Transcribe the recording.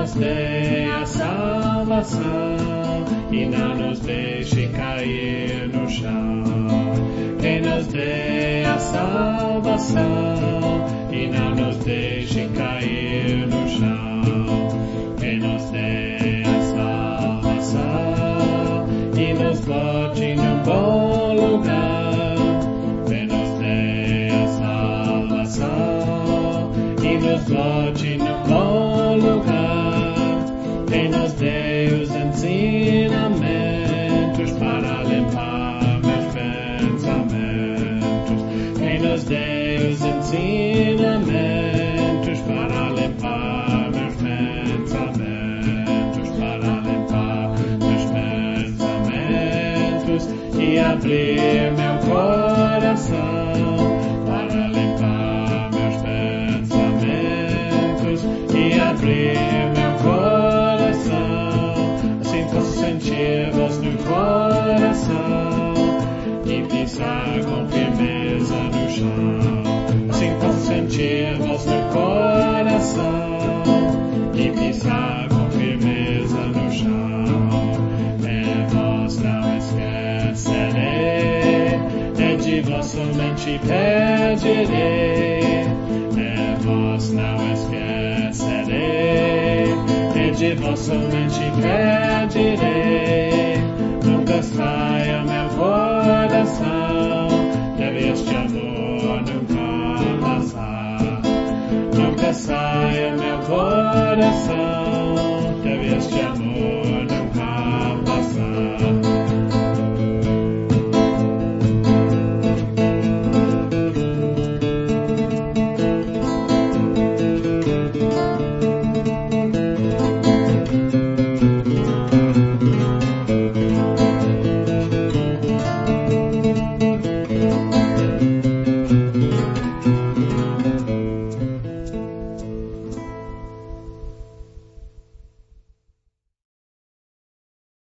nos dê a salvação e não nos deixe cair no chão. Quem nos dê a salvação e não nos deixe cair no chão. Quem nos dê a salvação e nos bote num bom lugar. Quem nos dê a salvação e nos bote num bom lugar. Quem nos dê os ensinamentos para limpar meus pensamentos. Quem nos dê os ensinamentos para limpar meus pensamentos, para limpar meus pensamentos e abrir meu coração para limpar meus pensamentos e abrir meu coração. Assim posso sentir voz no coração e pisar com firmeza no chão. Assim posso sentir voz no coração e pisar com firmeza no chão. É vós não esquecerei, é de vós somente pedirei. É vós não esquecerei, é de vós somente pedirei. Nunca saia meu coração, deve este amor nunca passar. Nunca saia meu coração,